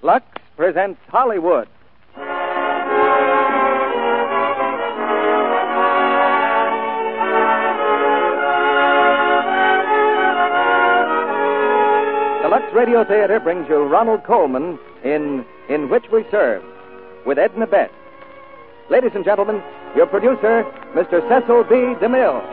Lux presents Hollywood. The Lux Radio Theater brings you Ronald Colman in Which We Serve, with Edna Best. Ladies and gentlemen, your producer, Mr. Cecil B. DeMille.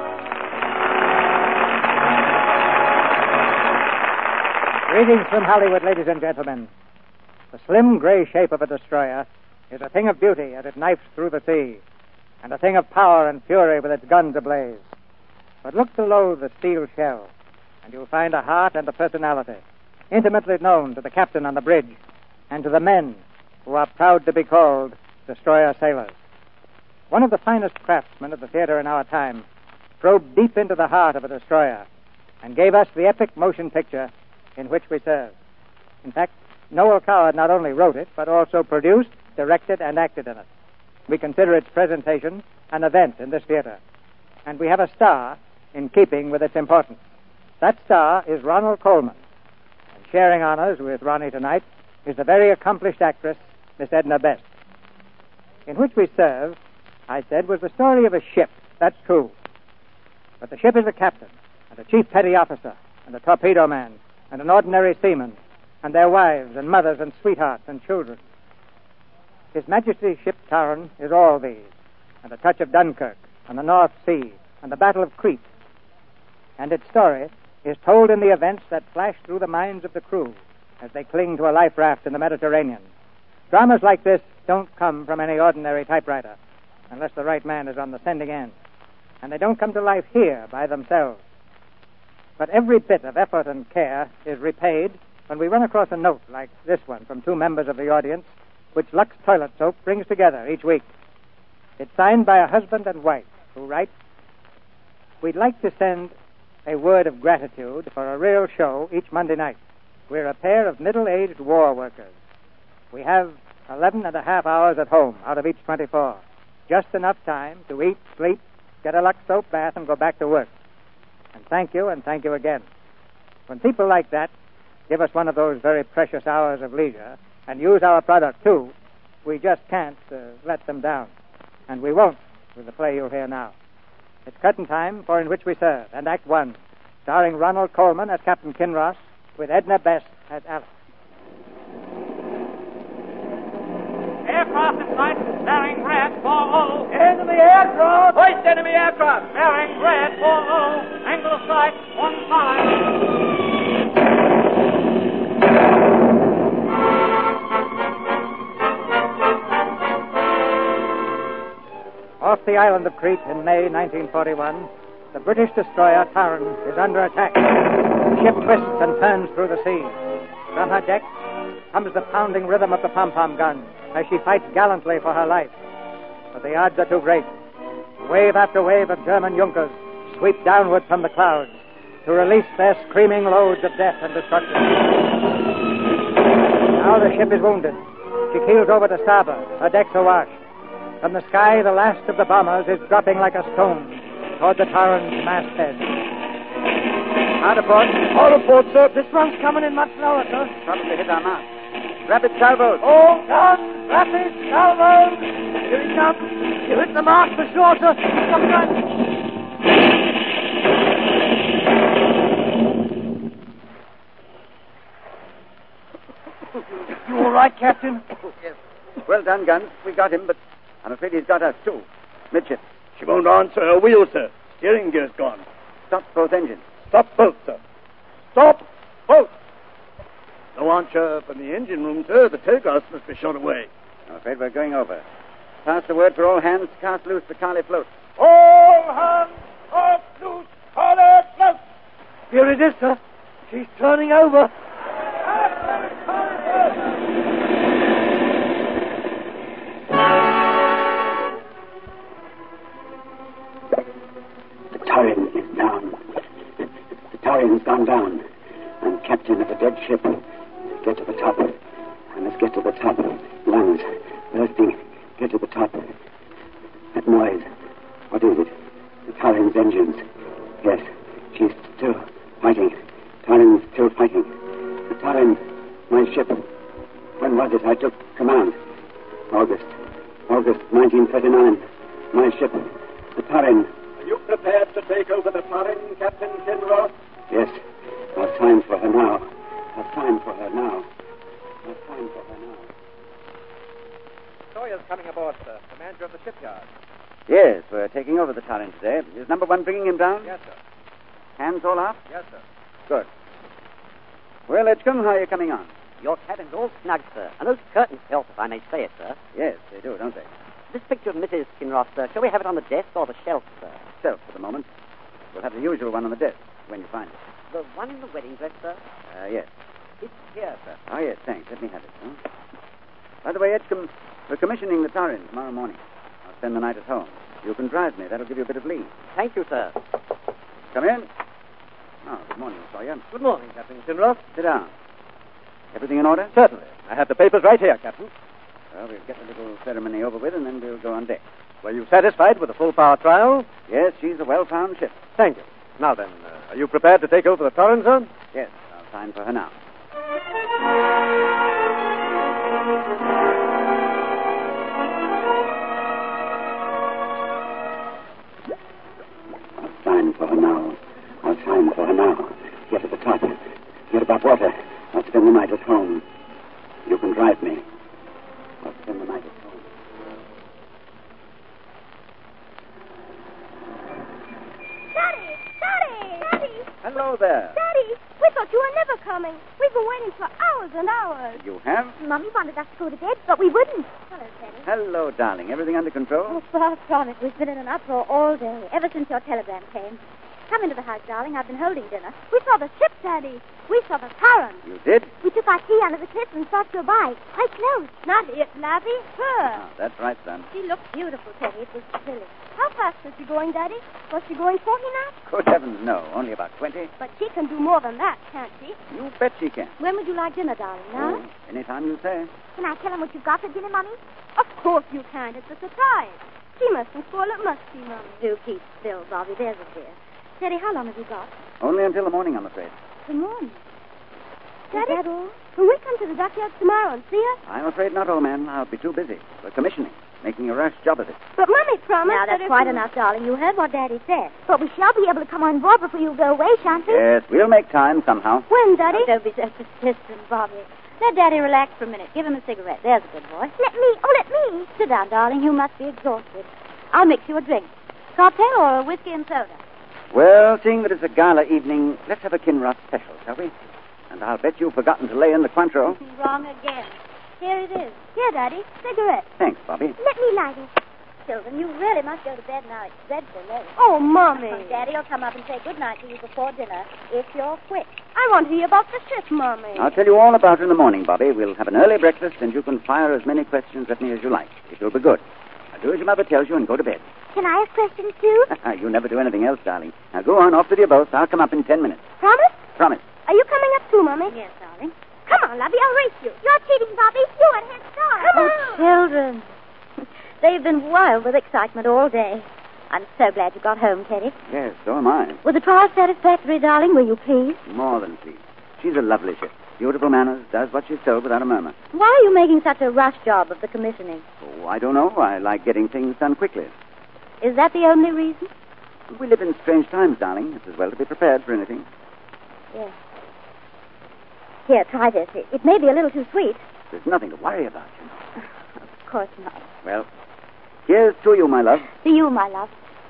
Greetings from Hollywood, ladies and gentlemen. The slim gray shape of a destroyer is a thing of beauty as it knifes through the sea, and a thing of power and fury with its guns ablaze. But look below the steel shell, and you'll find a heart and a personality, intimately known to the captain on the bridge and to the men who are proud to be called destroyer sailors. One of the finest craftsmen of the theater in our time probed deep into the heart of a destroyer and gave us the epic motion picture In Which We Serve. In fact, Noel Coward not only wrote it, but also produced, directed, and acted in it. We consider its presentation an event in this theater, and we have a star in keeping with its importance. That star is Ronald Colman, and sharing honors with Ronnie tonight is the very accomplished actress, Miss Edna Best. In Which We Serve, I said, was the story of a ship. That's true. But the ship is a captain, and a chief petty officer, and a torpedo man, and an ordinary seaman, and their wives and mothers and sweethearts and children. His Majesty's ship Taran is all these, and a touch of Dunkirk, and the North Sea, and the Battle of Crete. And its story is told in the events that flash through the minds of the crew as they cling to a life raft in the Mediterranean. Dramas like this don't come from any ordinary typewriter, unless the right man is on the sending end. And they don't come to life here by themselves. But every bit of effort and care is repaid when we run across a note like this one from two members of the audience, which Lux Toilet Soap brings together each week. It's signed by a husband and wife who write, "We'd like to send a word of gratitude for a real show each Monday night. We're a pair of middle-aged war workers. We have 11 and a half hours at home out of each 24. Just enough time to eat, sleep, get a Lux soap bath, and go back to work. And thank you again." When people like that give us one of those very precious hours of leisure and use our product, too, we just can't let them down. And we won't with the play you'll hear now. It's curtain time for In Which We Serve, and Act One, starring Ronald Colman as Captain Kinross, with Edna Best as Alice. Aircraft in sight, bearing red 40. Enemy aircraft! Hoist enemy aircraft, bearing red 40. Angle of sight, 15. Off the island of Crete in May 1941, the British destroyer Taran is under attack. The ship twists and turns through the sea. From her deck comes the pounding rhythm of the pom-pom gun as she fights gallantly for her life. But the odds are too great. Wave after wave of German Junkers sweep downward from the clouds to release their screaming loads of death and destruction. Now the ship is wounded. She keels over to starboard, her decks awash. From the sky, the last of the bombers is dropping like a stone toward the Taran's masthead. Hard aport. All aboard, sir. This one's coming in much lower, sir. Probably hit our mark. Rapid salvos. All guns, rapid salvos. Here he comes. You hit the mark for sure, sir. Come on. You all right, Captain? Yes. Well done, guns. We got him, but I'm afraid he's got us, too. Midship. She won't answer her wheel, sir. Steering gear's gone. Stop both engines. Stop both, sir. Stop both. No answer from the engine room, sir. The tailglass must be shot away. I'm afraid we're going over. Pass the word for all hands to cast loose the Carly float. All hands off loose Carly float. Here it is, sir. She's turning over. The Taran is down. The Taran's gone down. I'm captain of a dead ship. Get to the top. I must get to the top. Lungs, bursting. Get to the top. That noise. What is it? The Taran's engines. Yes, she's still fighting. Taran's still fighting. The Taran, my ship. When was it I took command? August 1939. My ship, the Tarin. Are you prepared to take over the Tarin, Captain Kinross? Yes. I've time for her now. Sawyer's coming aboard, sir. Commander of the shipyard. Yes, we're taking over the Tarin today. Is number one bringing him down? Yes, sir. Hands all up? Yes, sir. Good. Well, Edgecombe, how are you coming on? Your cabin's all snug, sir. And those curtains help, if I may say it, sir. Yes, they do, don't they? This picture of Mrs. Kinross, sir, shall we have it on the desk or the shelf, sir? Shelf for the moment. We'll have the usual one on the desk when you find it. The one in the wedding dress, sir? Yes. It's here, sir. Oh, yes, thanks. Let me have it. Huh? By the way, Edgecombe, we're commissioning the Tarin tomorrow morning. I'll spend the night at home. You can drive me. That'll give you a bit of leave. Thank you, sir. Come in. Oh, good morning, Sawyer. Good morning, Captain Kinross. Sit down. Everything in order? Certainly. I have the papers right here, Captain. Well, we'll get the little ceremony over with, and then we'll go on deck. Were you satisfied with the full power trial? Yes, she's a well-found ship. Thank you. Now then, are you prepared to take over the Tarin, sir? Yes, I'll sign for her now. I'll sign for her now. Get to the top. Get above water. I'll spend the night at home. You can drive me. I'll spend the night at home. Daddy! Hello there. Daddy, we thought you were never coming. We've been waiting for hours and hours. You have? Mummy wanted us to go to bed, but we wouldn't. Hello, Teddy. Hello, darling. Everything under control? Oh, far from it. We've been in an uproar all day, ever since your telegram came. Come into the house, darling. I've been holding dinner. We saw the ship, Daddy. We saw the Tarin. You did? We took our tea under the cliff and stopped goodbye. Quite close. Not it, Laddie. Her. Oh, that's right, son. She looked beautiful, Teddy. It was thrilling. How fast was she going, Daddy? Was she going 40 knots? Good heavens, no. Only about 20. But she can do more than that, can't she? You bet she can. When would you like dinner, darling? Now? Oh, anytime you say. Can I tell him what you've got for dinner, Mummy? Of course you can. It's a surprise. She mustn't spoil it, must she, Mummy? Do keep still, Bobby. There's a dear. Teddy, how long have you got? Only until the morning, I'm afraid. The morning. Daddy, is that all? Will we come to the dockyard tomorrow and see her? I'm afraid not, old man. I'll be too busy. We're commissioning. Making a rush job of it. But Mummy promised Now, that that's quite enough, darling. You heard what Daddy said. But we shall be able to come on board before you go away, shan't we? Yes, we'll make time somehow. When, Daddy? Oh, don't be so persistent, Bobby. Let Daddy relax for a minute. Give him a cigarette. There's a good boy. Let me. Sit down, darling. You must be exhausted. I'll mix you a drink. Cocktail or a whiskey and soda? Well, seeing that it's a gala evening, let's have a Kinross special, shall we? And I'll bet you've forgotten to lay in the Cointreau. Wrong again. Here it is. Here, Daddy. Cigarette. Thanks, Bobby. Let me light it. Children, you really must go to bed now. It's dreadful late. Oh, Mommy. Daddy will come up and say good night to you before dinner if you're quick. I want to hear about the ship, Mommy. I'll tell you all about it in the morning, Bobby. We'll have an early breakfast, and you can fire as many questions at me as you like. It will be good. Now, do as your mother tells you and go to bed. Can I ask questions, too? You never do anything else, darling. Now, go on, off with your boat. I'll come up in 10 minutes. Promise? Promise. Are you coming up, too, Mommy? Yes, darling. Come on, Lovey. I'll race you. You're cheating, Bobby. You and head start. Come on. Oh, children. They've been wild with excitement all day. I'm so glad you got home, Teddy. Yes, so am I. Was the trial satisfactory, darling? Were you pleased? More than pleased. She's a lovely ship. Beautiful manners, does what she's told without a murmur. Why are you making such a rush job of the commissioning? Oh, I don't know. I like getting things done quickly. Is that the only reason? We live in strange times, darling. It's as well to be prepared for anything. Yes. Here, try this. It may be a little too sweet. There's nothing to worry about, you know. Of course not. Well, here's to you, my love. To you, my love.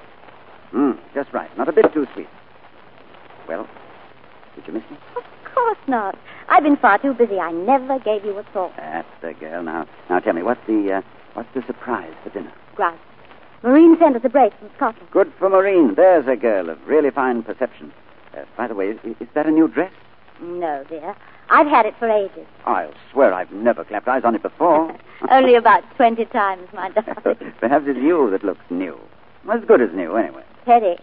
Just right. Not a bit too sweet. Well, did you miss me? Of course not. I've been far too busy. I never gave you a thought. That's the girl. Now tell me, what's the surprise for dinner? Grouse. Maureen sent us a brace from Scotland. Good for Maureen. There's a girl of really fine perception. By the way, is that a new dress? No, dear. I've had it for ages. I'll swear I've never clapped eyes on it before. Only about 20 times, my darling. Perhaps it's you that looks new. As good as new, anyway. Teddy,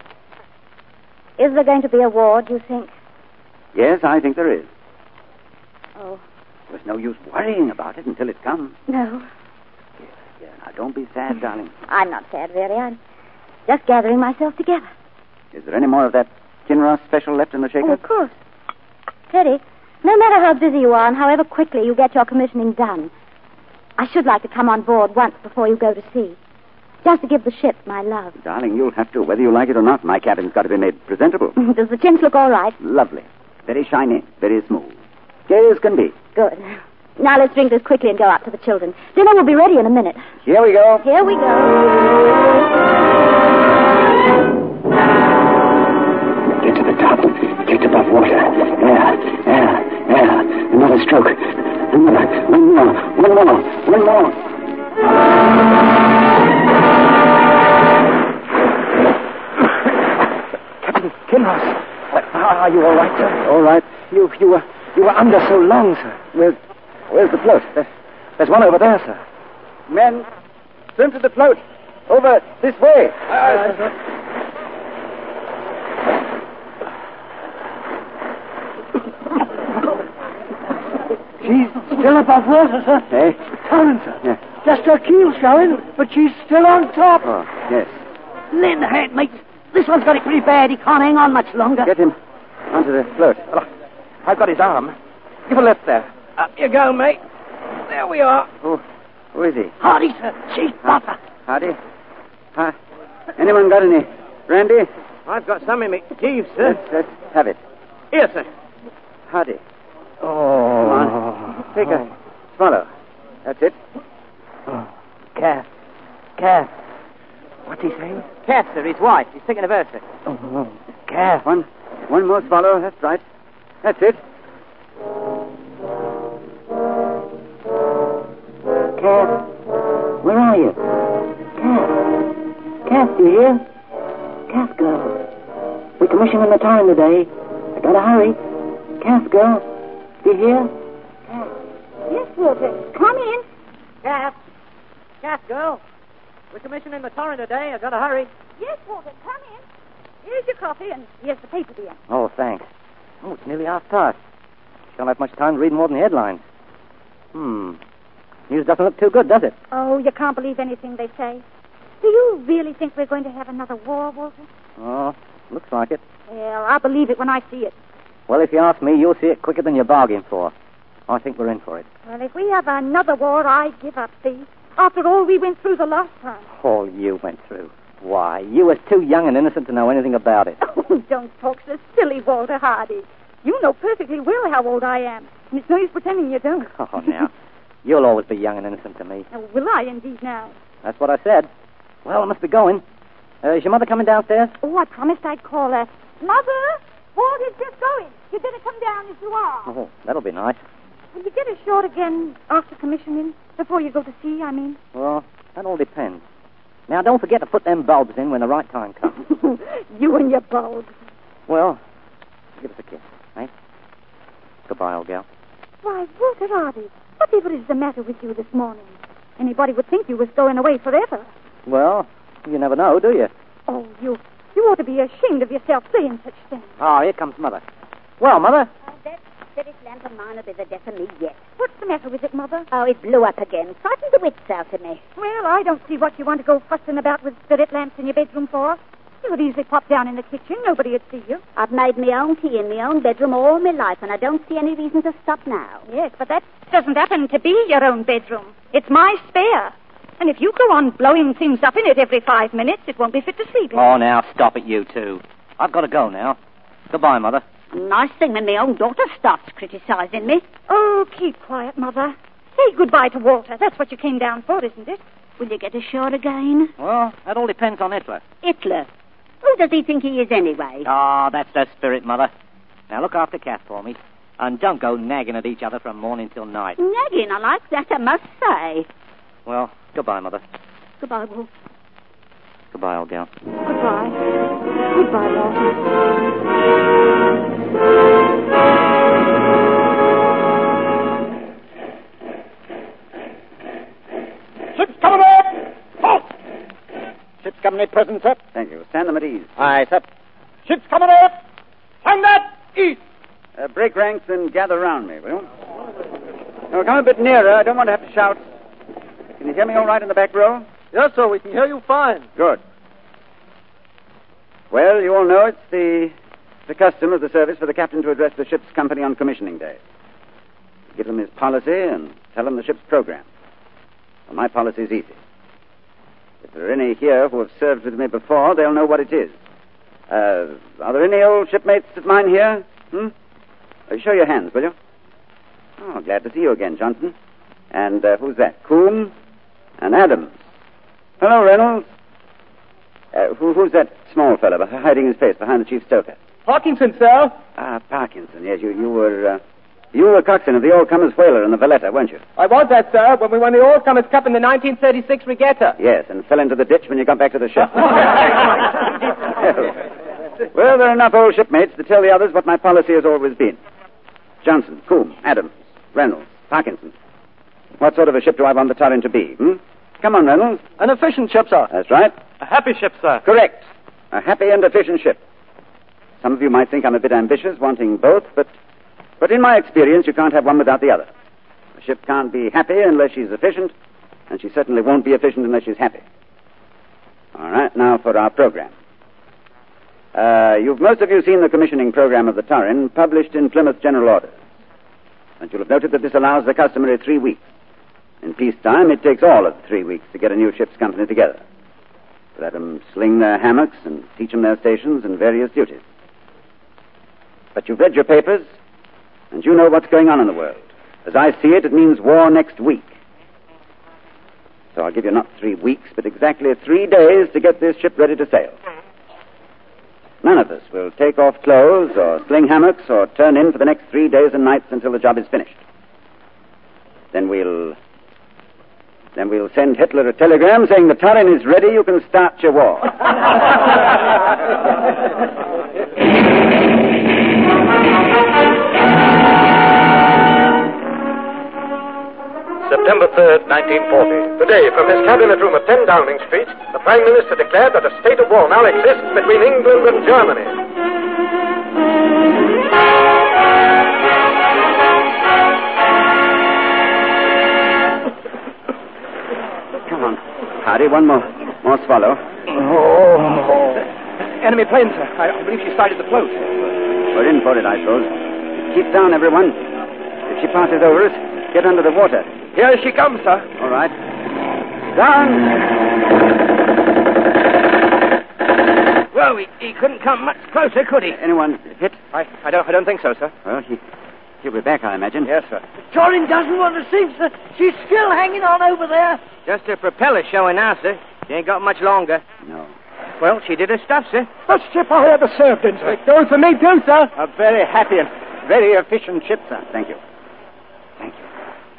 is there going to be a war, do you think? Yes, I think there is. Oh. There's no use worrying about it until it comes. No. Yeah, now don't be sad, darling. I'm not sad, really. I'm just gathering myself together. Is there any more of that Kinross special left in the shaker? Oh, of course. Teddy, No matter how busy you are and however quickly you get your commissioning done, I should like to come on board once before you go to sea. Just to give the ship my love. Darling, you'll have to, whether you like it or not. My cabin's got to be made presentable. Does the chintz look all right? Lovely. Very shiny, very smooth. Gay as can be. Good. Now let's drink this quickly and go out to the children. Dinner will be ready in a minute. Here we go. Here we go. Get to the top. Get above water. Air. Another stroke. Another. One more. Captain Kinross, are you all right, sir? All right. You were under so long, sir. Where's the float? There's one over there, sir. Men, swim to the float. Over this way. She's still above water, sir. Eh? Torrent, sir. Yeah. Just her keel showing, but she's still on top. Oh, yes. Lend a hand, mate. This one's got it pretty bad. He can't hang on much longer. Get him onto the float. Well, I've got his arm. Give a lift there. Up you go, mate. There we are. Who is he? Hardy, sir. Chief buffer. Hardy? Anyone got any brandy? I've got some in me keys, sir. Let's have it. Here, sir. Hardy. Oh. Come on. Take a swallow. That's it. Calf. What's he saying? Calf, sir. His wife. He's thinking of her, sir. Oh, calf. One more swallow. That's right. That's it. Calf, where are you? Calf, do you hear? Calf girl. We're commissioning the Torrent today. I gotta hurry. Calf girl, do you hear? Yes, Walter. Come in. Calf, girl. We're commissioning the Torrent today. I gotta hurry. Yes, Walter. Come in. Here's your coffee and here's the paper, dear. Oh, thanks. Oh, it's nearly 1:30. Don't have much time to read more than the headlines. News doesn't look too good, does it? Oh, you can't believe anything they say. Do you really think we're going to have another war, Walter? Oh, looks like it. Well, I'll believe it when I see it. Well, if you ask me, you'll see it quicker than you bargained for. I think we're in for it. Well, if we have another war, I give up, see? After all we went through the last time. All you went through. Why, you was too young and innocent to know anything about it. Oh, don't talk so silly, Walter Hardy. You know perfectly well how old I am, and it's no use pretending you don't. Oh, now. You'll always be young and innocent to me. Oh, will I indeed now? That's what I said. Well, I must be going. Is your mother coming downstairs? Oh, I promised I'd call her. Mother, Walter's just going. You better come down if you are. Oh, that'll be nice. Will you get ashore again after commissioning? Before you go to sea, I mean. Well, that all depends. Now, don't forget to put them bulbs in when the right time comes. You and your bulbs. Well, give us a kiss, eh? Goodbye, old gal. Why, Walter Hardy, whatever is the matter with you this morning? Anybody would think you was going away forever. Well, you never know, do you? Oh, you ought to be ashamed of yourself saying such things. Oh, here comes Mother. Well, Mother. That spirit lamp of mine will be the death of me yet. What's the matter with it, Mother? Oh, it blew up again. Frightened the wits out of me. Well, I don't see what you want to go fussing about with spirit lamps in your bedroom for. You could easily pop down in the kitchen. Nobody would see you. I've made my own tea in my own bedroom all my life, and I don't see any reason to stop now. Yes, but that doesn't happen to be your own bedroom. It's my spare. And if you go on blowing things up in it every 5 minutes, it won't be fit to sleep in. Oh, now, stop it, you two. I've got to go now. Goodbye, Mother. Nice thing when my own daughter starts criticizing me. Oh, keep quiet, Mother. Say goodbye to Walter. That's what you came down for, isn't it? Will you get ashore again? Well, that all depends on Hitler. Hitler? Who does he think he is anyway? Ah, that's the spirit, Mother. Now, look after Kath for me. And don't go nagging at each other from morning till night. Nagging, I like that, I must say. Well, goodbye, Mother. Goodbye, Wolf. Goodbye, old gal. Goodbye. Goodbye, Walter. Ship's coming up! Halt! Ship's company present, sir. Thank you. Stand them at ease. Aye, sir. Ship's coming up! Stand that east! Break ranks and gather round me, will you? Now, come a bit nearer. I don't want to have to shout. Can you hear me all right in the back row? Yes, sir. We can hear you fine. Good. Well, you all know it's the custom of the service for the captain to address the ship's company on commissioning day. give them his policy, and tell them the ship's program. Well, my policy's easy. If there are any here who have served with me before, they'll know what it is. Are there any old shipmates of mine here? Show your hands, will you? Oh, glad to see you again, Johnson. And who's that? Coombe and Adams. Hello, Reynolds. Who's that small fellow hiding his face behind the chief stoker? Parkinson, sir. Ah, Parkinson. Yes, you were coxswain of the All Comers whaler in the Valletta, weren't you? I was that, sir, when we won the All Comers Cup in the 1936 regatta. Yes, and fell into the ditch when you got back to the ship. Well, there are enough old shipmates to tell the others what my policy has always been. Johnson, Coombe, Adams, Reynolds, Parkinson. What sort of a ship do I want the Torrin to be, Come on, Reynolds. An efficient ship, sir. That's right. A happy ship, sir. Correct. A happy and efficient ship. Some of you might think I'm a bit ambitious, wanting both, but in my experience, you can't have one without the other. A ship can't be happy unless she's efficient, and she certainly won't be efficient unless she's happy. All right, now for our program. You've most of you seen the commissioning program of the Torrin published in Plymouth General Orders. And you'll have noted that this allows the customary 3 weeks. In peacetime, it takes all of 3 weeks to get a new ship's company together. Let them sling their hammocks and teach them their stations and various duties. But you've read your papers, and you know what's going on in the world. As I see it, it means war next week. So I'll give you not 3 weeks, but exactly 3 days to get this ship ready to sail. None of us will take off clothes or sling hammocks or turn in for the next 3 days and nights until the job is finished. Then we'll send Hitler a telegram saying the Torrin is ready, you can start your war. September 3rd, 1940. Today, from his cabinet room at 10 Downing Street, the Prime Minister declared that a state of war now exists between England and Germany. Come on. Hardy, one more swallow. Oh. Enemy plane, sir. I believe she started to float. We're in for it, I suppose. Keep down, everyone. If she passes over us, get under the water. Here she comes, sir. All right. Down! Well, he couldn't come much closer, could he? Anyone hit? I don't think so, sir. Well, he'll be back, I imagine. Yes, sir. Torrin doesn't want to sink, sir. She's still hanging on over there. Just her propeller showing now, sir. She ain't got much longer. No. Well, she did her stuff, sir. Best ship I ever served in, sir. It goes for me, too, sir. A very happy and very efficient ship, sir. Thank you. Thank you.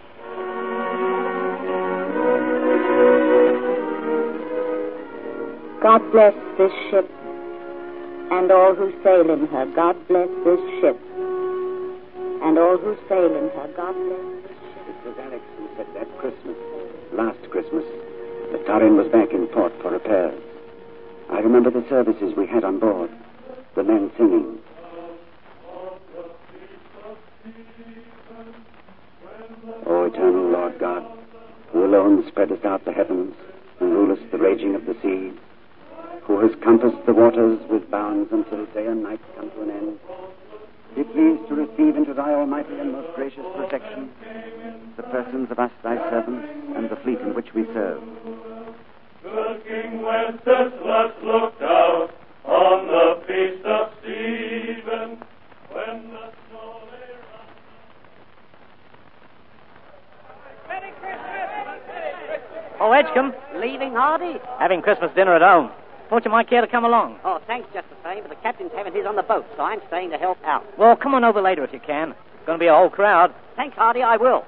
God bless this ship and all who sail in her. God bless this ship and all who sail in her. God bless this ship. It was Alex who said that Christmas, last Christmas, the Torrin was back in port for repairs. I remember the services we had on board, the men singing. O eternal Lord God, who alone spreadest out the heavens and rulest the raging of the seas, who has compassed the waters with bounds until day and night come to an end, be pleased to receive into thy almighty and most gracious protection the persons of us thy servants and the fleet in which we serve. The King Wenceslas looked out on the feast of Stephen when the snow lay round. Merry Christmas! Oh, Edgecombe, leaving Hardy? Having Christmas dinner at home. Thought you might care to come along. Oh, thanks just the same, but the captain's having his on the boat, so I'm staying to help out. Well, come on over later if you can. It's going to be a whole crowd. Thanks, Hardy, I will.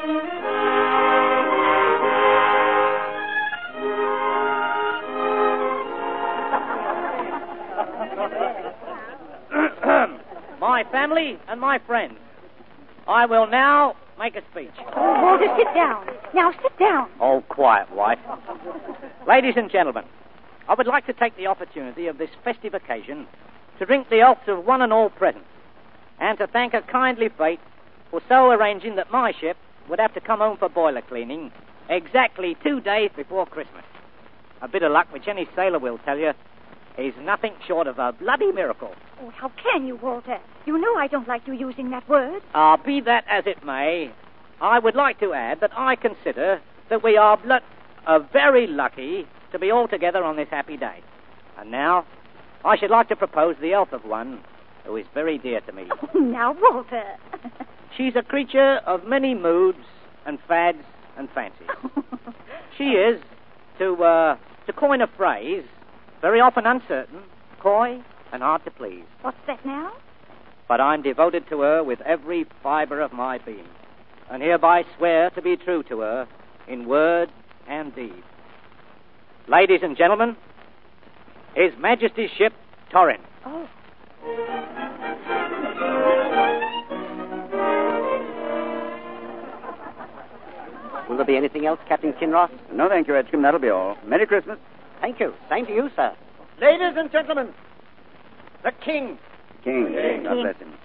My family and my friends, I will now make a speech. Oh, Walter, sit down. Now, sit down. Oh, quiet, wife. Ladies and gentlemen, I would like to take the opportunity of this festive occasion to drink the healths of one and all present, and to thank a kindly fate for so arranging that my ship would have to come home for boiler cleaning exactly 2 days before Christmas. A bit of luck, which any sailor will tell you, is nothing short of a bloody miracle. Oh, how can you, Walter? You know I don't like you using that word. Be that as it may, I would like to add that I consider that we are very lucky to be all together on this happy day. And now, I should like to propose the health of one who is very dear to me. Oh, now, Walter. She's a creature of many moods and fads and fancies. She is, to coin a phrase, very often uncertain, coy, and hard to please. What's that now? But I'm devoted to her with every fiber of my being, and hereby swear to be true to her in word and deed. Ladies and gentlemen, His Majesty's ship, Torrin. Oh. Will there be anything else, Captain Kinross? No, thank you, Edgecombe. That'll be all. Merry Christmas. Thank you. Same to you, sir. Ladies and gentlemen, the King. King. God bless him.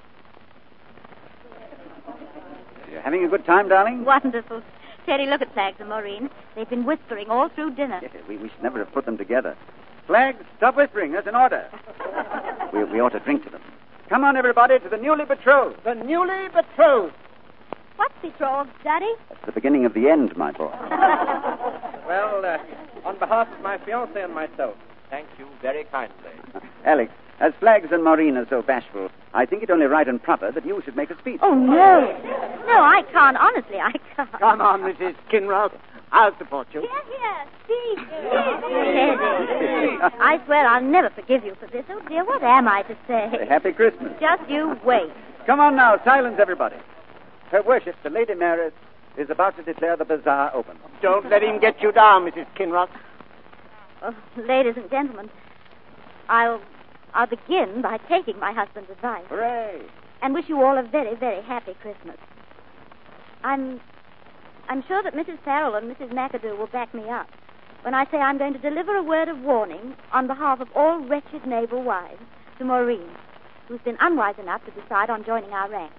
You're having a good time, darling? Wonderful. Terry, look at Flags and Maureen. They've been whispering all through dinner. Yeah, we should never have put them together. Flags, stop whispering. That's an order. we ought to drink to them. Come on, everybody, to the newly betrothed. The newly betrothed. What's betrothed, Daddy? That's the beginning of the end, my boy. Well, on behalf of my fiancée and myself, thank you very kindly. Alex, as Flags and Maureen are so bashful, I think it only right and proper that you should make a speech. Oh, no. No, I can't. Honestly, I can't. Come on, Mrs. Kinross. I'll support you. Here. Steve. Teddy. I swear I'll never forgive you for this. Oh, dear, what am I to say? Happy Christmas. Just you wait. Come on now, silence everybody. Her Worship, the Lady Mayoress, is about to declare the bazaar open. Don't let him get you down, Mrs. Kinross. Oh, ladies and gentlemen, I'll begin by taking my husband's advice. Hooray! And wish you all a very, very happy Christmas. I'm sure that Mrs. Farrell and Mrs. McAdoo will back me up when I say I'm going to deliver a word of warning on behalf of all wretched naval wives to Maureen, who's been unwise enough to decide on joining our ranks.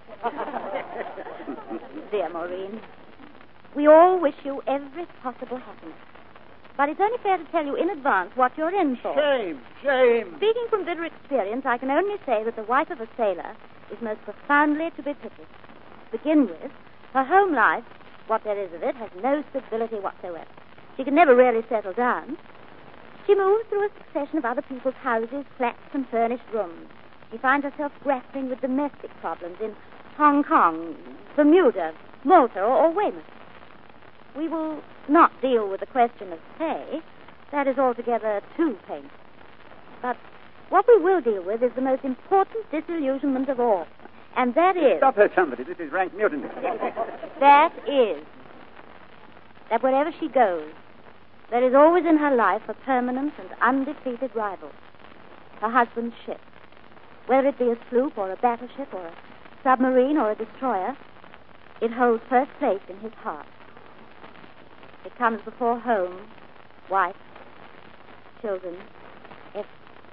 Dear Maureen, we all wish you every possible happiness. But it's only fair to tell you in advance what you're in for. Shame. Speaking from bitter experience, I can only say that the wife of a sailor is most profoundly to be pitied. To begin with, her home life, what there is of it, has no stability whatsoever. She can never really settle down. She moves through a succession of other people's houses, flats, and furnished rooms. She finds herself grappling with domestic problems in Hong Kong, Bermuda, Malta, or Weymouth. We will not deal with the question of pay. That is altogether too painful. But what we will deal with is the most important disillusionment of all. And that is... Stop her, somebody. This is rank mutiny. That is that wherever she goes, there is always in her life a permanent and undefeated rival. Her husband's ship. Whether it be a sloop or a battleship or a submarine or a destroyer, it holds first place in his heart. It comes before home, wife, children, everything.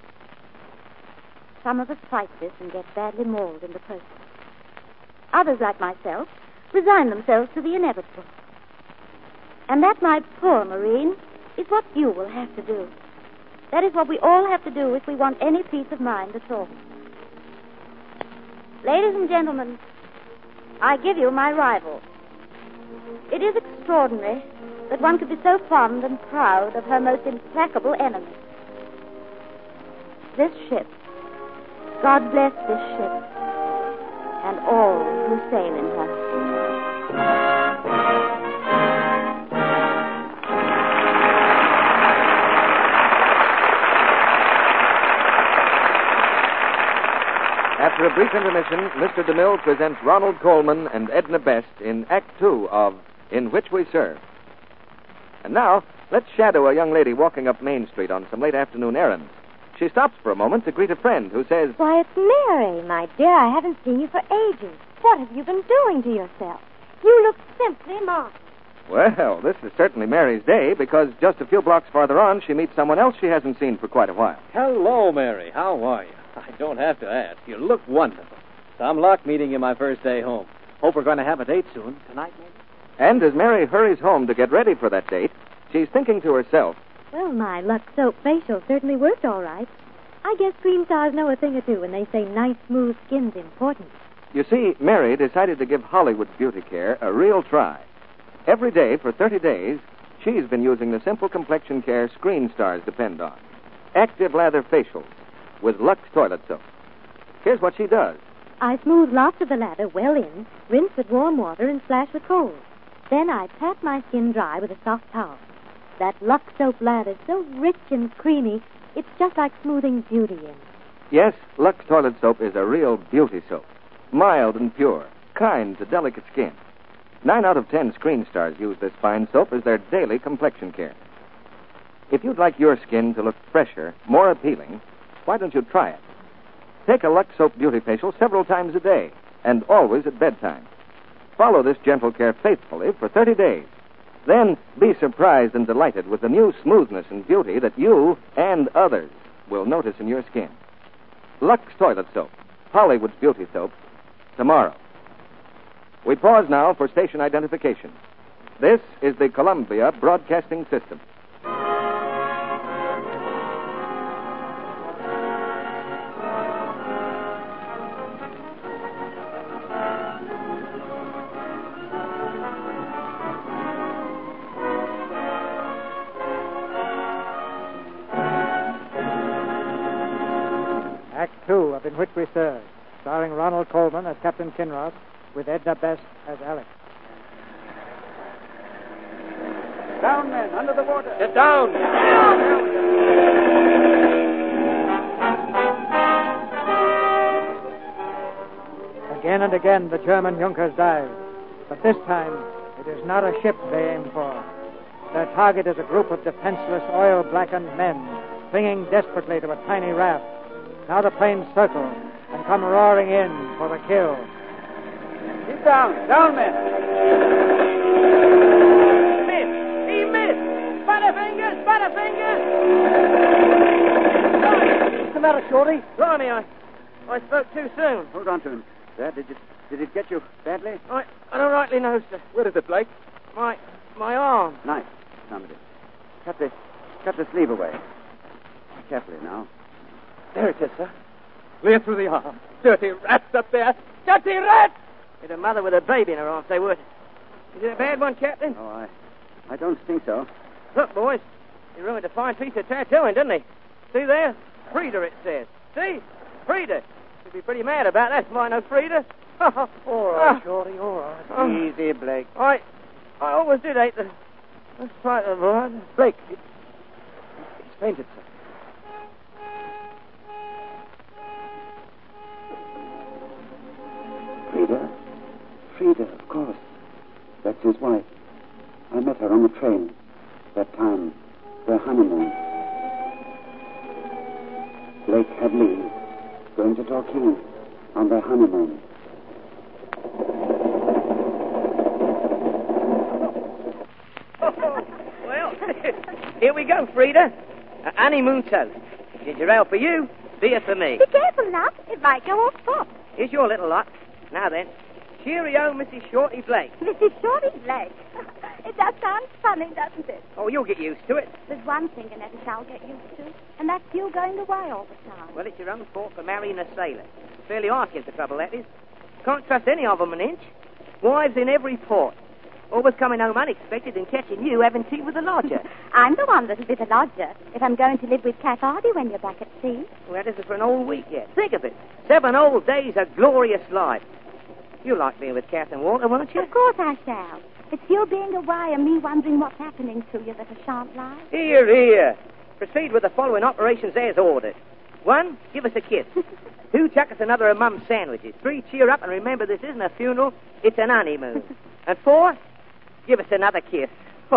Some of us fight this and get badly mauled in the process. Others, like myself, resign themselves to the inevitable. And that, my poor Maureen, is what you will have to do. That is what we all have to do if we want any peace of mind at all. Ladies and gentlemen, I give you my rival. It is extraordinary that one could be so fond and proud of her most implacable enemy. This ship, God bless this ship, and all who sail in her. After a brief intermission, Mr. DeMille presents Ronald Coleman and Edna Best in Act Two of In Which We Serve. And now, let's shadow a young lady walking up Main Street on some late afternoon errands. She stops for a moment to greet a friend who says, "Why, it's Mary, my dear. I haven't seen you for ages. What have you been doing to yourself? You look simply marvelous." Well, this is certainly Mary's day, because just a few blocks farther on, she meets someone else she hasn't seen for quite a while. Hello, Mary. How are you? I don't have to ask. You look wonderful. Some luck meeting you my first day home. Hope we're going to have a date soon. Tonight, maybe? And as Mary hurries home to get ready for that date, she's thinking to herself, Well, my Lux Soap facial certainly worked all right. I guess cream stars know a thing or two when they say nice, smooth skin's important. You see, Mary decided to give Hollywood's beauty care a real try. Every day for 30 days, she's been using the simple complexion care screen stars depend on. Active lather facials with Lux toilet soap. Here's what she does. I smooth lots of the lather well in, rinse with warm water, and splash with cold. Then I pat my skin dry with a soft towel. That Lux soap lather's so rich and creamy, it's just like smoothing beauty in. Yes, Lux toilet soap is a real beauty soap. Mild and pure, kind to delicate skin. 9 out of 10 screen stars use this fine soap as their daily complexion care. If you'd like your skin to look fresher, more appealing, why don't you try it? Take a Lux Soap Beauty Facial several times a day, and always at bedtime. Follow this gentle care faithfully for 30 days. Then be surprised and delighted with the new smoothness and beauty that you and others will notice in your skin. Lux Toilet Soap, Hollywood's beauty soap, tomorrow. We pause now for station identification. This is the Columbia Broadcasting System. Act 2 of In Which We Serve, starring Ronald Colman as Captain Kinross, with Edna Best as Alex. Down, men, under the water. Get down. Again and again the German Junkers dive, but this time it is not a ship they aim for. Their target is a group of defenseless, oil-blackened men clinging desperately to a tiny raft. Now the planes circle and come roaring in for the kill. Keep down, men. He missed! Butterfingers! What's the matter, Shorty? Blimey, I spoke too soon. Hold on to him. Dad, did it get you badly? I don't rightly know, sir. Where is it, Blake? My arm. Knife, somebody. Cut the sleeve away. Carefully now. There it is, sir. Clear through the arm. Dirty rats up there. Dirty rat! With a mother with a baby in her arms, they would. Is it a bad one, Captain? Oh, I don't think so. Look, boys, he ruined a fine piece of tattooing, didn't he? See there? Frida, it says. See? Frida. You'd be pretty mad about that if I know Frida. All right, Shorty, all right. Easy, Blake. I always did hate the sight of blood. Blake, he's fainted, sir. Frida, of course. That's his wife. I met her on the train. That time, their honeymoon. Blake had leave, going to Torquay on their honeymoon. Well, here we go, Frida. A honeymoon toast. Ginger ale for you, beer for me. Be careful, love. It might go off top. Here's your little lot. Now then, cheerio, Mrs. Shorty Blake. Mrs. Shorty Blake. It does sound funny, doesn't it? Oh, you'll get used to it. There's one thing I never shall get used to, and that's you going away all the time. Well, it's your own fault for marrying a sailor. Fairly asking for trouble, that is. Can't trust any of them an inch. Wives in every port. Always coming home unexpected and catching you having tea with the lodger. I'm the one that'll be the lodger if I'm going to live with Cat Hardy when you're back at sea. Well, that isn't for an whole week yet. Think of it. 7 whole days of glorious life. You like being with Kath and Walter, won't you? Of course I shall. It's you being away and me wondering what's happening to you that I shan't like. Here, here. Proceed with the following operations as ordered. 1, give us a kiss. 2, chuck us another of Mum's sandwiches. 3, cheer up and remember this isn't a funeral, it's an honeymoon. And 4, give us another kiss.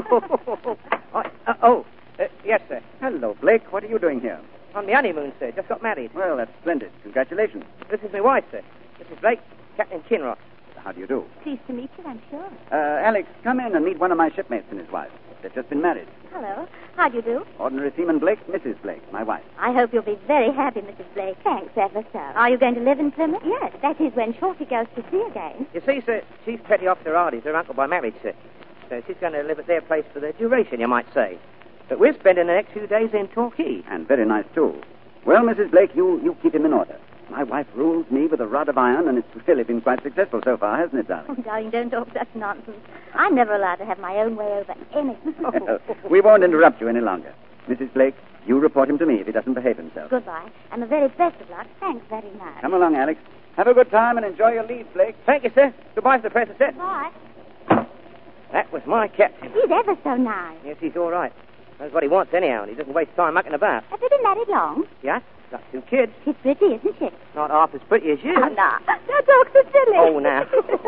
Yes, sir. Hello, Blake. What are you doing here? On the honeymoon, sir. Just got married. Well, that's splendid. Congratulations. This is my wife, sir. Mrs. Blake, Captain Kinross. How do you do? Pleased to meet you, I'm sure. Alex, come in and meet one of my shipmates and his wife. They've just been married. Hello. How do you do? Ordinary Seaman Blake, Mrs. Blake, my wife. I hope you'll be very happy, Mrs. Blake. Thanks ever so. Are you going to live in Plymouth? Yes, that is when Shorty goes to sea again. You see, sir, Chief Petty Officer Hardy's her uncle by marriage, sir. So she's going to live at their place for the duration, you might say. But we're spending the next few days in Torquay. And very nice, too. Well, Mrs. Blake, you keep him in order. My wife rules me with a rod of iron, and it's really been quite successful so far, hasn't it, darling? Oh, darling, don't talk such nonsense. I'm never allowed to have my own way over anything. We won't interrupt you any longer. Mrs. Blake, you report him to me if he doesn't behave himself. Goodbye, and the very best of luck. Thanks very much. Come along, Alex. Have a good time and enjoy your leave, Blake. Thank you, sir. Goodbye for the present, sir. Goodbye. That was my captain. He's ever so nice. Yes, he's all right. Knows what he wants anyhow, and he doesn't waste time mucking about. Have they been married long? Yes, got 2 kids. She's pretty, isn't she? Not half as pretty as you. Oh, no. Don't talk so silly. Oh, now.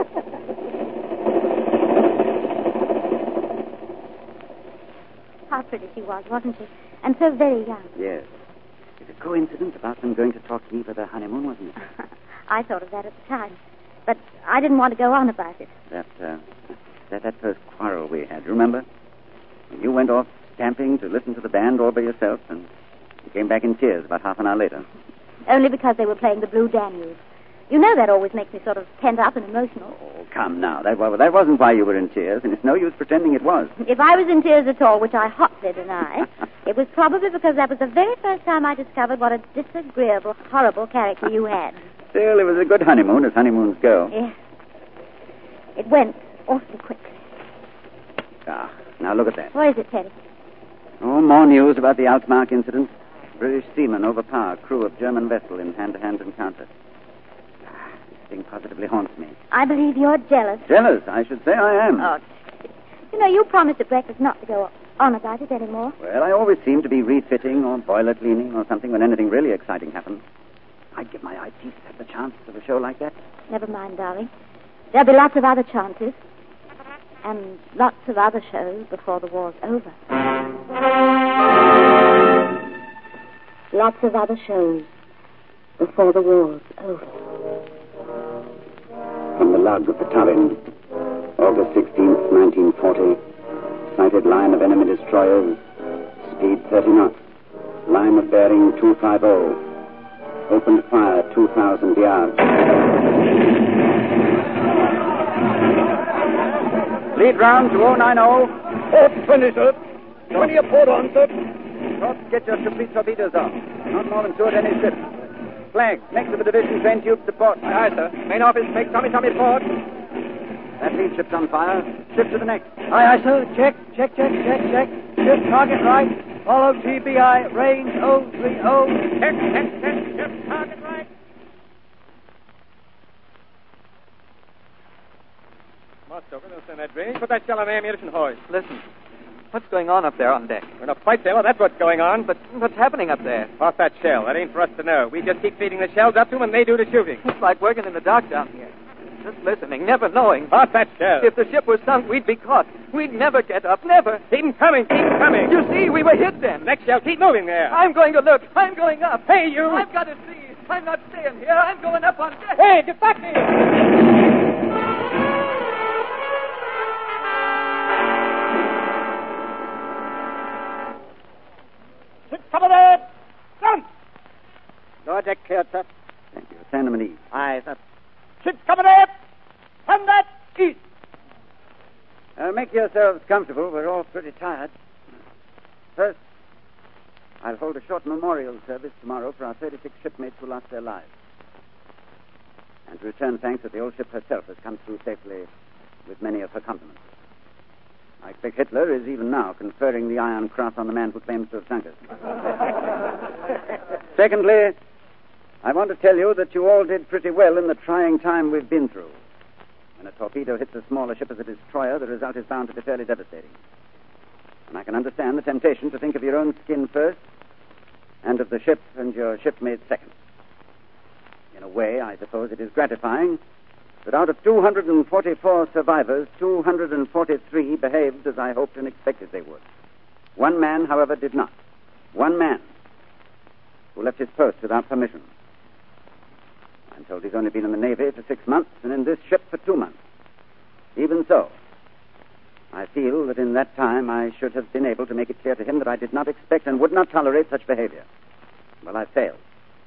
How pretty she was, wasn't she? And so very young. Yes. It's a coincidence about them going to Torquay for their honeymoon, wasn't it? I thought of that at the time. But I didn't want to go on about it. That first quarrel we had, remember? You went off stamping to listen to the band all by yourself, and you came back in tears about half an hour later. Only because they were playing the Blue Danube. You know that always makes me sort of pent up and emotional. Oh, come now. That wasn't why you were in tears, and it's no use pretending it was. If I was in tears at all, which I hotly deny, it was probably because that was the very first time I discovered what a disagreeable, horrible character you had. Still, it was a good honeymoon, as honeymoons go. Yes. It went awfully quickly. Ah, now look at that. What is it, Teddy? Oh, more news about the Altmark incident. British seamen overpower crew of German vessel in hand-to-hand encounter. This thing positively haunts me. I believe you're jealous. Jealous? I should say I am. Oh, you know, you promised at breakfast not to go on about it anymore. Well, I always seem to be refitting or boiler cleaning or something when anything really exciting happens. I'd give my eyepiece at the chance of a show like that. Never mind, darling. There'll be lots of other chances. And lots of other shows before the war's over. Lots of other shows before the war's over. From the log of the Tarin, August 16th, 1940. Sighted line of enemy destroyers, speed 30 knots. Line of bearing 250. Opened fire 2,000 yards. Lead round to 090. Port 20, sir. 20 a port on, sir. Tops, get your complete torpedoes off. Not more than 2 at any ship. Flags, next to the division train tubes to port. Aye, sir. Main office, make Tommy port. That lead ship's on fire. Ship to the next. Aye, sir. Check. Ship target right. Follow GBI, range 030. Check. Ship target right. Stoker, they'll send that range. Put that shell on the ammunition hoist. Listen, what's going on up there on deck? We're in a fight, sailor. That's what's going on. But what's happening up there? Off that shell. That ain't for us to know. We just keep feeding the shells up to them, and they do the shooting. It's like working in the dark down here. Just listening, never knowing. Off that shell. If the ship was sunk, we'd be caught. We'd never get up, never. Keep 'em coming. You see, we were hit then. Next shell, keep moving there. I'm going to look. I'm going up. Hey, you. I've got to see. I'm not staying here. I'm going up on deck. Hey, get back here. Cover there! Front! Lower deck cleared, sir. Thank you. Stand them at ease. Aye, sir. Ship's cover there! From that east! Make yourselves comfortable. We're all pretty tired. First, I'll hold a short memorial service tomorrow for our 36 shipmates who lost their lives. And to return thanks that the old ship herself has come through safely with many of her compliments. I expect Hitler is even now conferring the Iron Cross on the man who claims to have sunk us. Secondly, I want to tell you that you all did pretty well in the trying time we've been through. When a torpedo hits a smaller ship as a destroyer, the result is bound to be fairly devastating. And I can understand the temptation to think of your own skin first and of the ship and your shipmates second. In a way, I suppose it is gratifying that out of 244 survivors, 243 behaved as I hoped and expected they would. One man, however, did not. One man who left his post without permission. I'm told he's only been in the Navy for 6 months and in this ship for 2 months. Even so, I feel that in that time I should have been able to make it clear to him that I did not expect and would not tolerate such behavior. Well, I failed.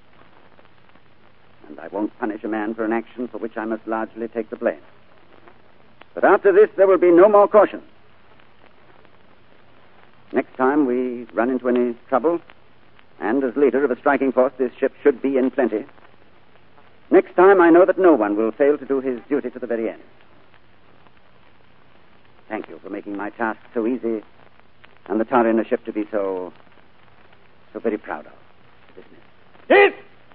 And I won't punish a man for an action for which I must largely take the blame. But after this, there will be no more caution. Next time we run into any trouble, And as leader of a striking force, this ship should be in plenty. Next time, I know that no one will fail to do his duty to the very end. Thank you for making my task so easy, and the Tarin a ship to be so very proud of. Dismiss!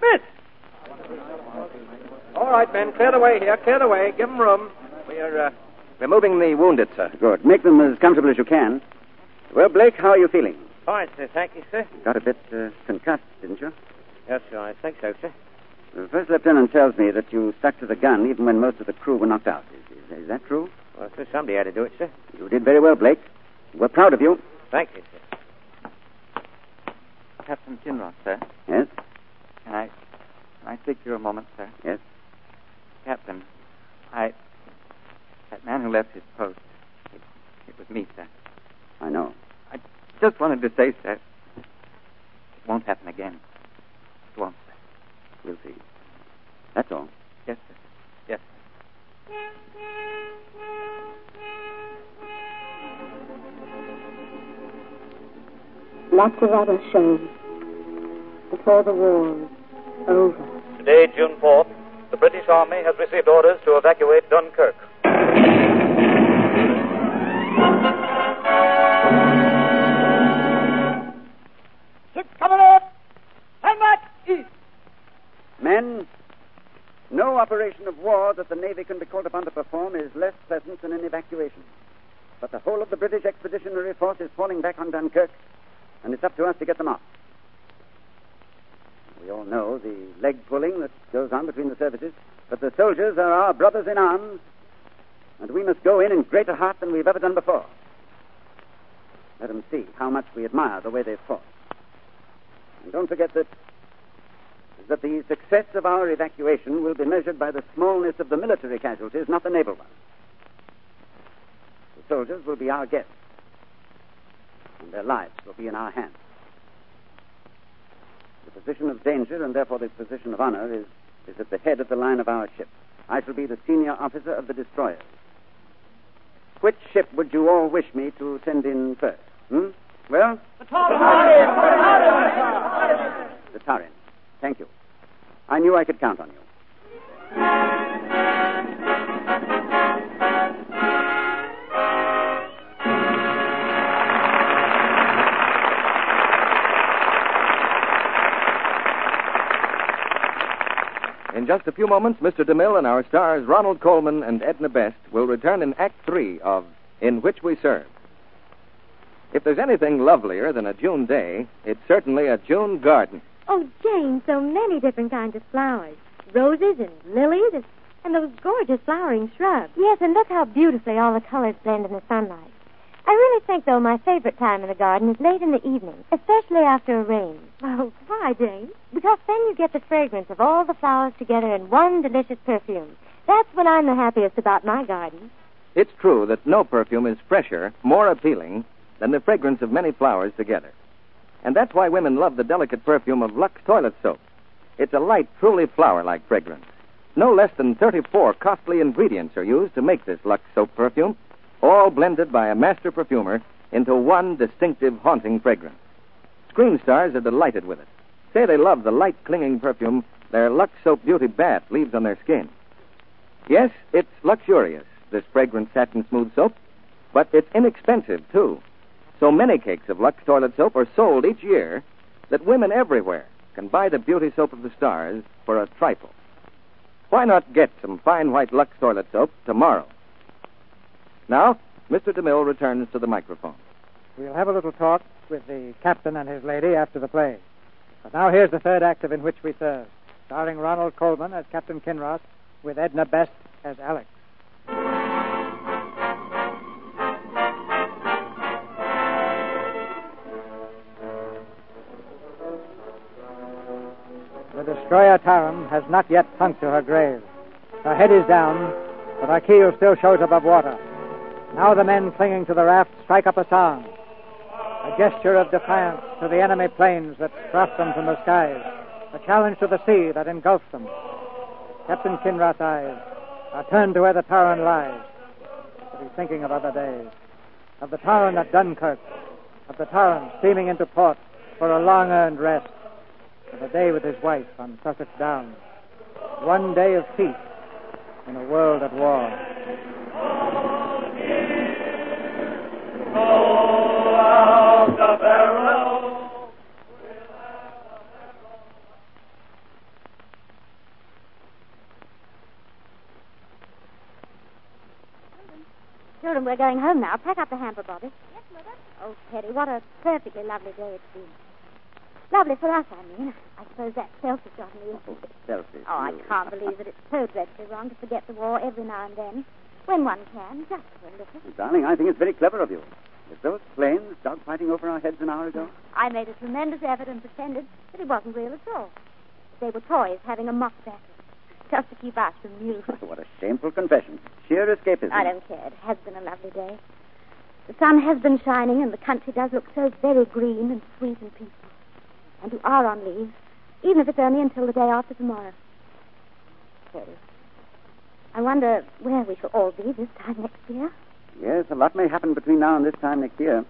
All right, men, clear the way here. Clear the way. Give them room. We're moving the wounded, sir. Good. Make them as comfortable as you can. Well, Blake, how are you feeling? Fine, sir. Thank you, sir. Got a bit concussed, didn't you? Yes, sir. I think so, sir. The first lieutenant tells me that you stuck to the gun even when most of the crew were knocked out. Is that true? Well, sir, somebody had to do it, sir. You did very well, Blake. We're proud of you. Thank you, sir. Captain Kinross, sir. Yes? Can I speak to you a moment, sir? Yes. Captain, that man who left his post, it was me, sir. I know. I just wanted to say, sir, it won't happen again. It won't, sir. We'll see. That's all. Yes, sir. Yes, sir. Lots of other shows before the war's over. Today, June 4th, the British Army has received orders to evacuate Dunkirk. Ship coming up! Stand back! East! Men, no operation of war that the Navy can be called upon to perform is less pleasant than an evacuation. But the whole of the British Expeditionary Force is falling back on Dunkirk, and it's up to us to get them off. We all know the leg pulling that goes on between the services, but the soldiers are our brothers in arms, and we must go in greater heart than we've ever done before. Let them see how much we admire the way they've fought. And don't forget that the success of our evacuation will be measured by the smallness of the military casualties, not the naval ones. The soldiers will be our guests, and their lives will be in our hands. The position of danger, and therefore the position of honor, is at the head of the line of our ship. I shall be the senior officer of the destroyers. Which ship would you all wish me to send in first? Well? The Tarin! The Tarin. Thank you. I knew I could count on you. In just a few moments, Mr. DeMille and our stars Ronald Colman and Edna Best will return in Act 3 of In Which We Serve. If there's anything lovelier than a June day, it's certainly a June garden. Oh, Jane, so many different kinds of flowers. Roses and lilies and those gorgeous flowering shrubs. Yes, and look how beautifully all the colors blend in the sunlight. I really think, though, my favorite time in the garden is late in the evening, especially after a rain. Oh, why, Jane? Because then you get the fragrance of all the flowers together in one delicious perfume. That's when I'm the happiest about my garden. It's true that no perfume is fresher, more appealing, than the fragrance of many flowers together. And that's why women love the delicate perfume of Lux toilet soap. It's a light, truly flower-like fragrance. No less than 34 costly ingredients are used to make this Lux soap perfume, all blended by a master perfumer into one distinctive, haunting fragrance. Screen stars are delighted with it. Say they love the light, clinging perfume their Lux Soap Beauty Bath leaves on their skin. Yes, it's luxurious, this fragrant satin smooth soap, but it's inexpensive, too. So many cakes of Lux toilet soap are sold each year that women everywhere can buy the beauty soap of the stars for a trifle. Why not get some fine white Lux toilet soap tomorrow? Now, Mr. DeMille returns to the microphone. We'll have a little talk with the captain and his lady after the play. But now here's the third act of In Which We Serve, starring Ronald Colman as Captain Kinross, with Edna Best as Alex. The destroyer Tarim has not yet sunk to her grave. Her head is down, but her keel still shows above water. Now the men clinging to the raft strike up a song, a gesture of defiance to the enemy planes that thrust them from the skies, a challenge to the sea that engulfs them. Captain Kinross' eyes are turned to where the Tarin lies, but he's thinking of other days, of the Tarin at Dunkirk, of the Tarin steaming into port, for a long-earned rest, for the day with his wife on Sussex Downs. One day of peace in a world at war. Go out the barrel. Children, we're going home now. Pack up the hamper, Bobby. Yes, Mother. Oh, Teddy, what a perfectly lovely day it's been. Lovely for us, I mean. I suppose that's selfish of me. Selfish. Oh, I can't believe that it's so dreadfully wrong to forget the war every now and then. When one can, just for a little. Darling, I think it's very clever of you. With those planes dogfighting over our heads an hour ago? I made a tremendous effort and pretended that it wasn't real at all. They were toys having a mock battle. Just to keep us amused. What a shameful confession. Sheer escapism. I don't care. It has been a lovely day. The sun has been shining, and the country does look so very green and sweet and peaceful. And you are on leave, even if it's only until the day after tomorrow. Teddy, I wonder where we shall all be this time next year. Yes, a lot may happen between now and this time next year.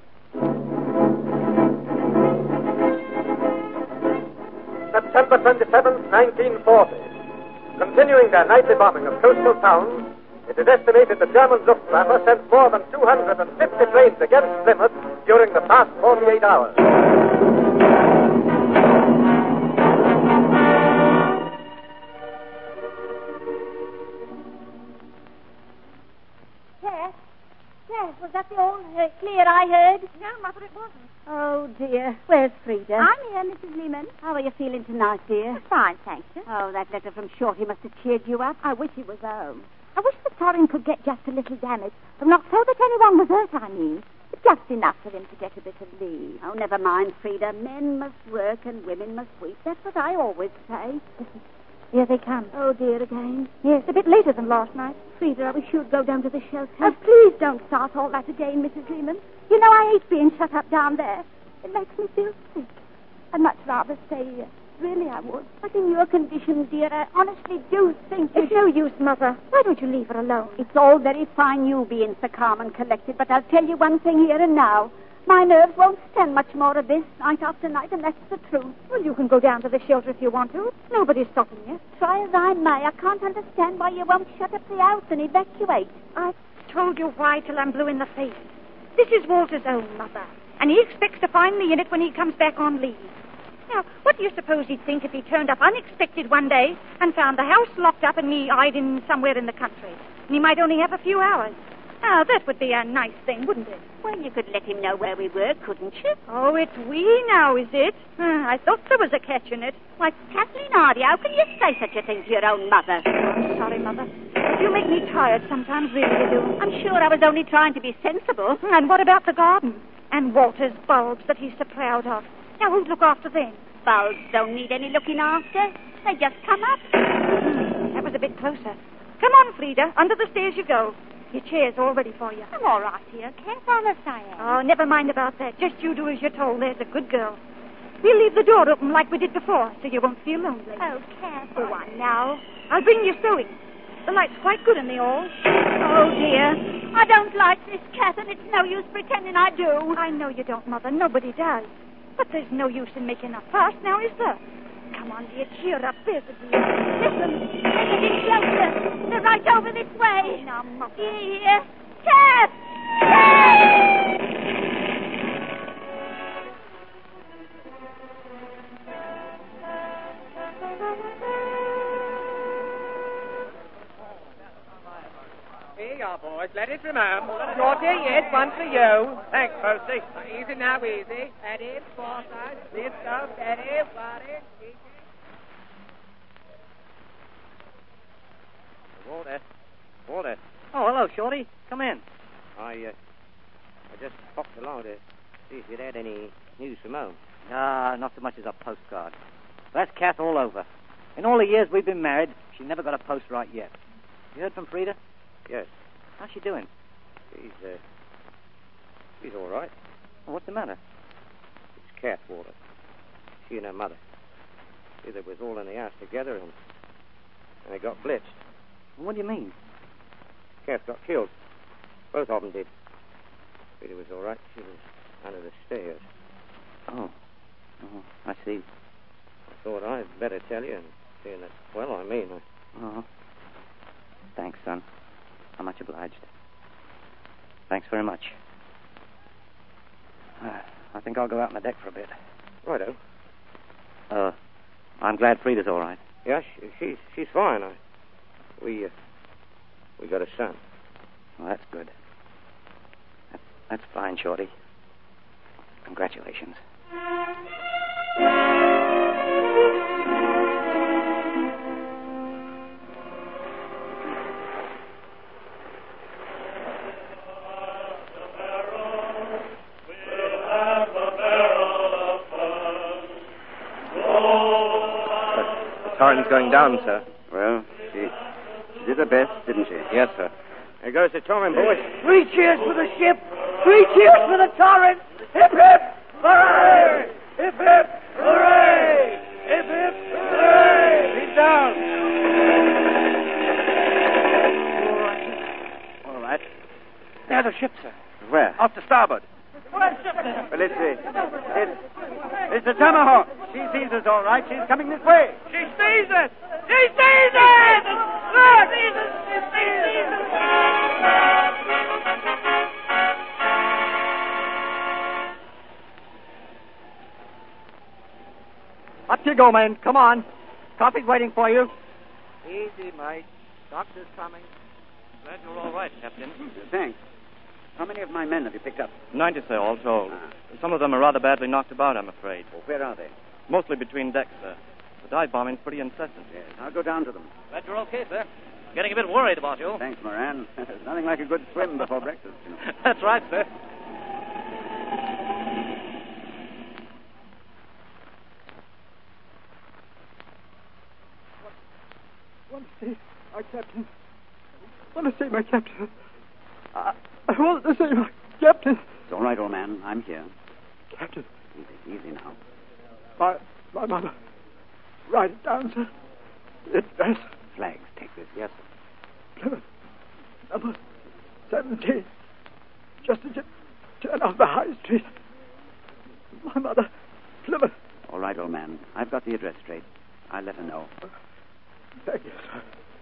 September 27th, 1940. Continuing their nightly bombing of coastal towns, it is estimated the German Luftwaffe sent more than 250 planes against Plymouth during the past 48 hours. Yes, was that the all clear I heard? No, Mother, it wasn't. Oh, dear. Where's Frida? I'm here, Mrs. Lehman. How are you feeling tonight, dear? Fine, thank you. Oh, that letter from Shorty must have cheered you up. I wish he was home. I wish the Torrin could get just a little damage. But not so that anyone was hurt, I mean. But just enough for him to get a bit of leave. Oh, never mind, Frida. Men must work and women must weep. That's what I always say. Here they come. Oh, dear, again. Yes, a bit later than last night. Frida, we should go down to the shelter. Oh, please don't start all that again, Mrs. Lehman. You know I hate being shut up down there. It makes me feel sick. I'd much rather stay here. Really, I would. But in your condition, dear, I honestly do think... It's no use, Mother. Why don't you leave her alone? It's all very fine you being so calm and collected, but I'll tell you one thing here and now. My nerves won't stand much more of this, night after night, and that's the truth. Well, you can go down to the shelter if you want to. Nobody's stopping you. Try as I may, I can't understand why you won't shut up the house and evacuate. I've told you why till I'm blue in the face. This is Walter's own, Mother, and he expects to find me in it when he comes back on leave. Now, what do you suppose he'd think if he turned up unexpected one day and found the house locked up and me hiding somewhere in the country? And he might only have a few hours. Now, that would be a nice thing, wouldn't it? Well, you could let him know where we were, couldn't you? Oh, it's we now, is it? I thought there was a catch in it. Why, Kathleen Hardy, how can you say such a thing to your own mother? Oh, I'm sorry, Mother. But you make me tired sometimes, really you do. I'm sure I was only trying to be sensible. And what about the garden? And Walter's bulbs that he's so proud of. Now, who'd look after them? Bulbs don't need any looking after. They just come up. That was a bit closer. Come on, Frida. Under the stairs you go. Your chair's all ready for you. I'm all right here. Can't honest I am. Oh, never mind about that. Just you do as you're told. There's a good girl. We'll leave the door open like we did before, so you won't feel lonely. Oh, Kath. Go on now. I'll bring you sewing. The light's quite good in the hall. Oh, dear. I don't like this, Kath, and it's no use pretending I do. I know you don't, Mother. Nobody does. But there's no use in making a fuss, now is there? Come on, dear, cheer up. There's a dear. Listen, they're getting closer. They're right over this way. Now, Mother. Dear. Kath! Kath! Here you are, boys. Let it remember. Shorty, yes, one for you. Thanks, Posty. Easy now, easy. Steady, foresight, lift up, steady, worry, easy. Walter. Oh, hello, Shorty. Come in. I just popped along to see if you'd had any news from home. Not so much as a postcard. That's Kath all over. In all the years we've been married, she never got a post right yet. You heard from Frida? Yes. How's she doing? She's all right. Well, what's the matter? It's Kath, Walter. She and her mother. They was all in the house together, and they got blitzed. What do you mean? Kath got killed. Both of them did. Frida was all right. She was under the stairs. Oh. Oh, I see. I thought I'd better tell you, and seeing that, well, I mean... Oh. Thanks, son. I'm much obliged. Thanks very much. I think I'll go out on the deck for a bit. Righto. I'm glad Frida's all right. Yeah, she's fine. We got a son. Well, that's good. That's fine, Shorty. Congratulations. Torrens going down, sir. Well, she did her best, didn't she? Yes, sir. Here goes the Torrens, boys. 3 cheers for the ship. 3 cheers for the Torrens. Hip, hip, hooray! Hip, hip, hooray! Hip, hip, hooray! He's down. All right. There's a ship, sir. Where? Off to starboard. Well, let's see. It's the Tomahawk. She sees us all right. She's coming this way. She sees us! She sees us! Look! She sees us! Up you go, man. Come on. Coffee's waiting for you. Easy, mate. Doctor's coming. Glad you're all right, Captain. Thanks. How many of my men have you picked up? 90, sir, all told. Some of them are rather badly knocked about, I'm afraid. Well, where are they? Mostly between decks, sir. The dive bombing's pretty incessant. Yes, I'll go down to them. Glad you're okay, sir. Getting a bit worried about you. Thanks, Moran. There's nothing like a good swim before breakfast. You know. That's right, sir. Want to see my captain. Want to see my captain. I want to see my captain. It's all right, old man. I'm here. Captain. Easy now. My mother. Write it down, sir. It's best. Flags, take this. Yes, sir. Plymouth. Number 17. Just as you turn off the High Street. My mother. Plymouth. All right, old man. I've got the address straight. I'll let her know. Thank you, sir.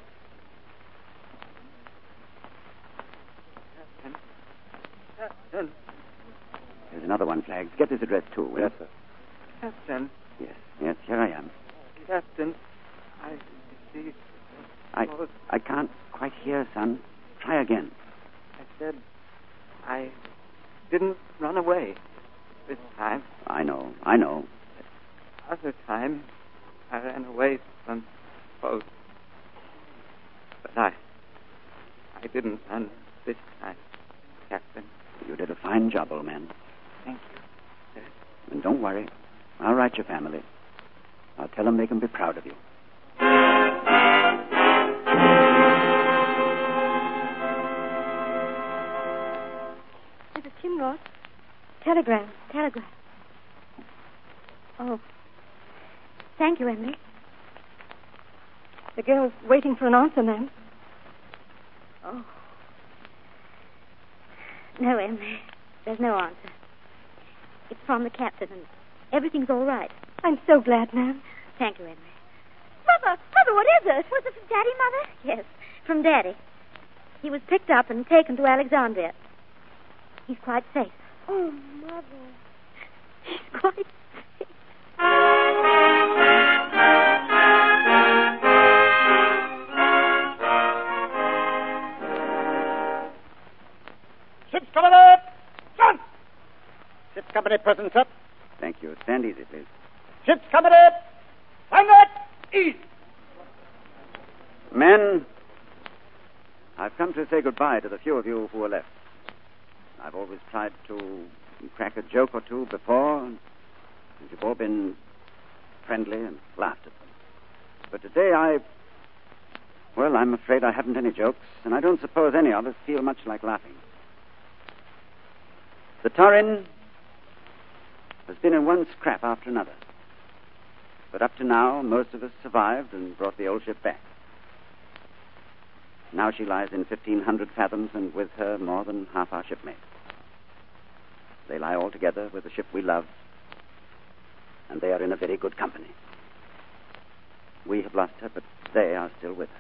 Captain. There's another one, Flags. Get this address, too, will Yes, you? sir. Captain. Yes, here I am. Captain, I see. I can't quite hear, son. Try again. I said I didn't run away this time. I know. Other time, I ran away from boat. But I didn't run this time, Captain. You did a fine job, old man. Thank you, sir. And don't worry. I'll write your family. I'll tell them they can be proud of you. Mrs. Kinross. Telegram. Oh. Thank you, Emily. The girl's waiting for an answer, ma'am. Oh. No, Emily. There's no answer. It's from the captain, and everything's all right. I'm so glad, ma'am. Thank you, Emily. Mother, what is it? Was it from Daddy, Mother? Yes, from Daddy. He was picked up and taken to Alexandria. He's quite safe. Oh, Mother. He's quite safe. Ship's coming up! John! Ship's company present, sir. Thank you. Stand easy, please. Ship's coming up! Stand up! East! Men, I've come to say goodbye to the few of you who are left. I've always tried to crack a joke or two before, and you've all been friendly and laughed at them. But today I'm afraid I haven't any jokes, and I don't suppose any of us feel much like laughing. The Torrin has been in one scrap after another. But up to now, most of us survived and brought the old ship back. Now she lies in 1,500 fathoms, and with her more than half our shipmates. They lie all together with the ship we love. and they are in a very good company. We have lost her, but they are still with her.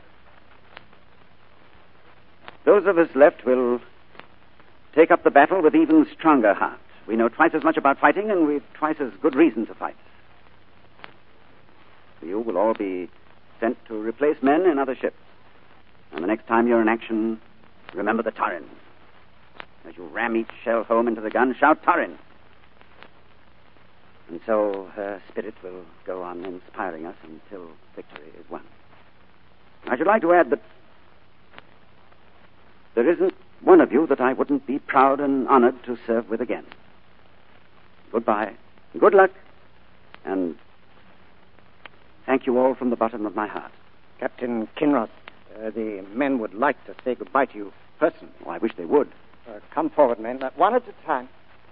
Those of us left will take up the battle with even stronger heart. We know twice as much about fighting, and we've twice as good reason to fight. You will all be sent to replace men in other ships. And the next time you're in action, remember the Torrin. As you ram each shell home into the gun, shout Torrin. And so her spirit will go on inspiring us until victory is won. I should like to add that there isn't one of you that I wouldn't be proud and honored to serve with again. Goodbye, good luck, and thank you all from the bottom of my heart. Captain Kinross, the men would like to say goodbye to you personally. Oh, I wish they would. Come forward, men, one at a time.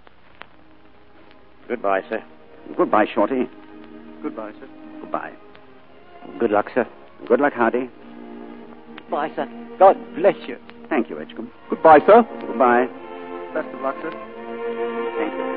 Goodbye, sir. Goodbye, Shorty. Goodbye, sir. Goodbye. Good luck, sir. Good luck, Hardy. Goodbye, sir. God bless you. Thank you, Edgecombe. Goodbye, sir. Goodbye. Best of luck, sir. Thank you.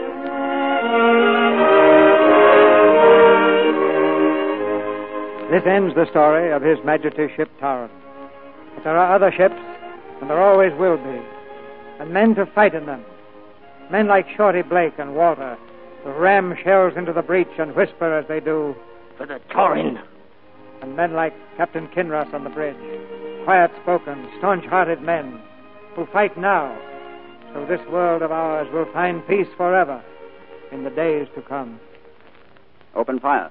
This ends the story of His Majesty's ship Torrin. But there are other ships, and there always will be, and men to fight in them. Men like Shorty Blake and Walter, who ram shells into the breach and whisper as they do, "For the Torrin." And men like Captain Kinross on the bridge, quiet-spoken, staunch-hearted men who fight now, so this world of ours will find peace forever in the days to come. Open fire.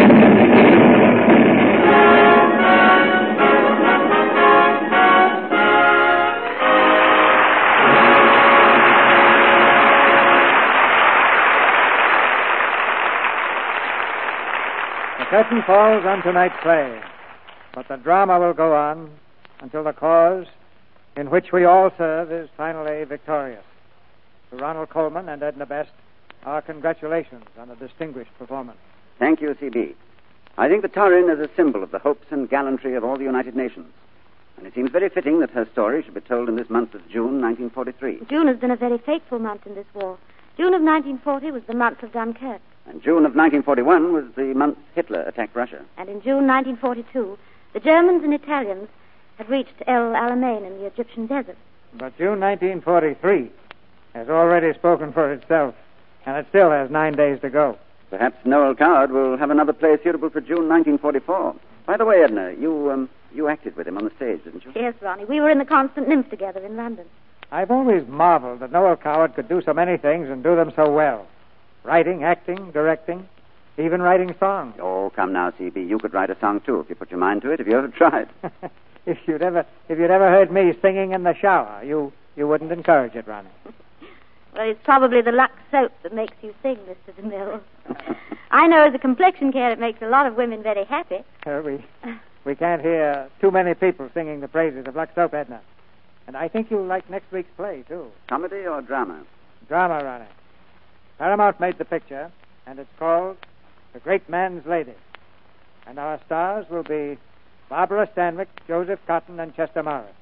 The curtain falls on tonight's play, but the drama will go on until the cause in which we all serve is finally victorious. To Ronald Coleman and Edna Best, our congratulations on a distinguished performance. Thank you, C.B. I think the Torrin is a symbol of the hopes and gallantry of all the United Nations. And it seems very fitting that her story should be told in this month of June, 1943. June has been a very fateful month in this war. June of 1940 was the month of Dunkirk. And June of 1941 was the month Hitler attacked Russia. And in June 1942, the Germans and Italians had reached El Alamein in the Egyptian desert. But June 1943 has already spoken for itself, and it still has 9 days to go. Perhaps Noel Coward will have another play suitable for June 1944. By the way, Edna, you acted with him on the stage, didn't you? Yes, Ronnie. We were in the Constant Nymph together in London. I've always marveled that Noel Coward could do so many things and do them so well. Writing, acting, directing, even writing songs. Oh, come now, C.B. You could write a song, too, if you put your mind to it. Have you ever tried? If you'd ever heard me singing in the shower, you wouldn't encourage it, Ronnie. Well, it's probably the Lux soap that makes you sing, Mr. DeMille. I know as a complexion care it makes a lot of women very happy. We can't hear too many people singing the praises of Lux soap, Edna. And I think you'll like next week's play, too. Comedy or drama? Drama, Ronnie. Paramount made the picture, and it's called The Great Man's Lady. And our stars will be Barbara Stanwyck, Joseph Cotton, and Chester Morris.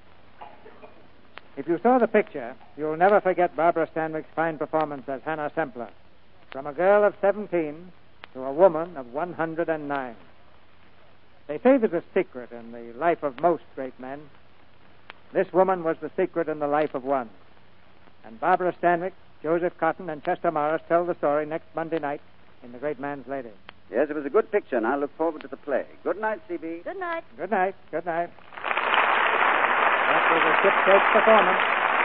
If you saw the picture, you'll never forget Barbara Stanwyck's fine performance as Hannah Sempler, from a girl of 17 to a woman of 109. They say there's a secret in the life of most great men. This woman was the secret in the life of one. And Barbara Stanwyck, Joseph Cotton, and Chester Morris tell the story next Monday night in The Great Man's Lady. Yes, it was a good picture, and I look forward to the play. Good night, C.B. Good night. Good night. Good night. That was a ship-shape performance.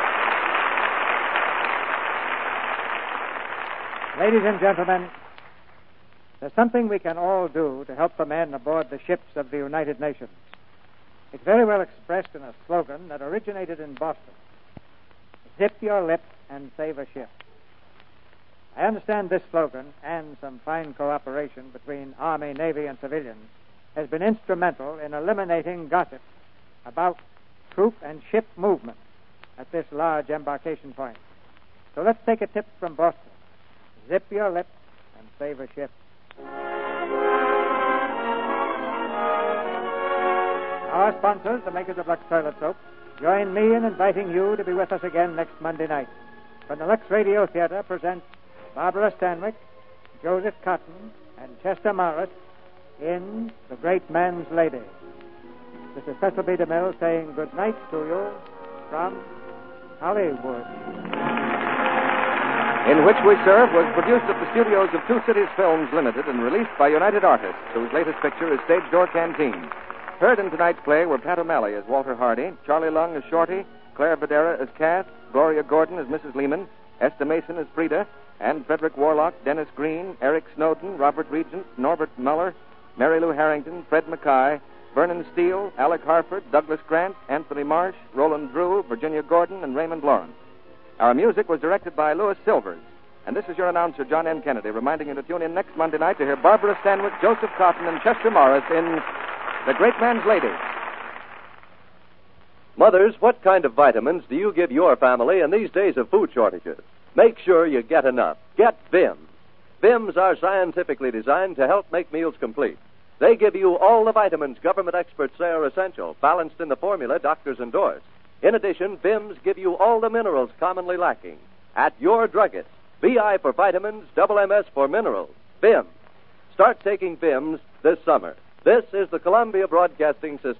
Ladies and gentlemen, there's something we can all do to help the men aboard the ships of the United Nations. It's very well expressed in a slogan that originated in Boston. Zip your lip and save a ship. I understand this slogan, and some fine cooperation between Army, Navy, and civilians, has been instrumental in eliminating gossip about troop and ship movement at this large embarkation point. So let's take a tip from Boston. Zip your lip and save a ship. Our sponsors, the makers of Lux Toilet Soap, join me in inviting you to be with us again next Monday night when the Lux Radio Theater presents Barbara Stanwyck, Joseph Cotton and Chester Morris in The Great Man's Lady. This is Cecil B. DeMille saying good night to you from Hollywood. In Which We Serve was produced at the studios of Two Cities Films Limited and released by United Artists, whose latest picture is Stage Door Canteen. Heard in tonight's play were Pat O'Malley as Walter Hardy, Charlie Lung as Shorty, Claire Videra as Kath, Gloria Gordon as Mrs. Lehman, Esther Mason as Frida, and Frederick Warlock, Dennis Green, Eric Snowden, Robert Regent, Norbert Muller, Mary Lou Harrington, Fred Mackay, Vernon Steele, Alec Harford, Douglas Grant, Anthony Marsh, Roland Drew, Virginia Gordon, and Raymond Lawrence. Our music was directed by Louis Silvers. And this is your announcer, John N. Kennedy, reminding you to tune in next Monday night to hear Barbara Stanwyck, Joseph Cotton, and Chester Morris in The Great Man's Lady. Mothers, what kind of vitamins do you give your family in these days of food shortages? Make sure you get enough. Get VIMS. VIMS are scientifically designed to help make meals complete. They give you all the vitamins government experts say are essential, balanced in the formula doctors endorse. In addition, VIMS give you all the minerals commonly lacking. At your druggist, VI for vitamins, MS for minerals. VIMS. Start taking VIMS this summer. This is the Columbia Broadcasting System.